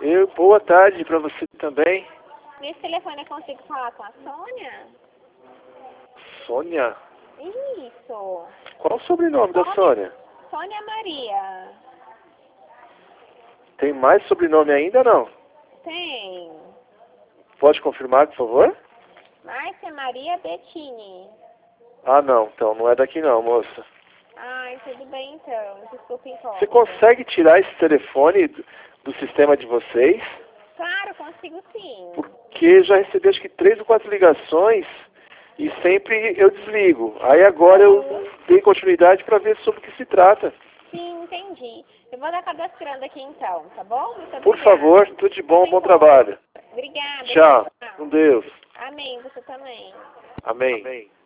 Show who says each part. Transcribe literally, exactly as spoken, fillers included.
Speaker 1: Eu, boa tarde para você também.
Speaker 2: Nesse telefone eu consigo falar com a Sônia?
Speaker 1: Sônia?
Speaker 2: Isso.
Speaker 1: Qual o sobrenome da Sônia?
Speaker 2: Sônia Maria.
Speaker 1: Tem mais sobrenome ainda não?
Speaker 2: Tem.
Speaker 1: Pode confirmar, por favor?
Speaker 2: Márcia Maria Bettini.
Speaker 1: Ah, não. Então, não é daqui não, moça.
Speaker 2: Ai, tudo bem então. Desculpa então.
Speaker 1: Você consegue tirar esse telefone do, do sistema de vocês?
Speaker 2: Claro, consigo sim.
Speaker 1: Porque já recebi acho que três ou quatro ligações e sempre eu desligo. Aí agora eu dei continuidade para ver sobre o que se trata.
Speaker 2: Sim, entendi. Eu vou dar cadastrando aqui então, tá bom? Muito
Speaker 1: Por
Speaker 2: obrigada.
Speaker 1: favor, tudo de bom, bom trabalho.
Speaker 2: Obrigada.
Speaker 1: Tchau. Com Deus.
Speaker 2: Amém, você também.
Speaker 1: Amém. Amém.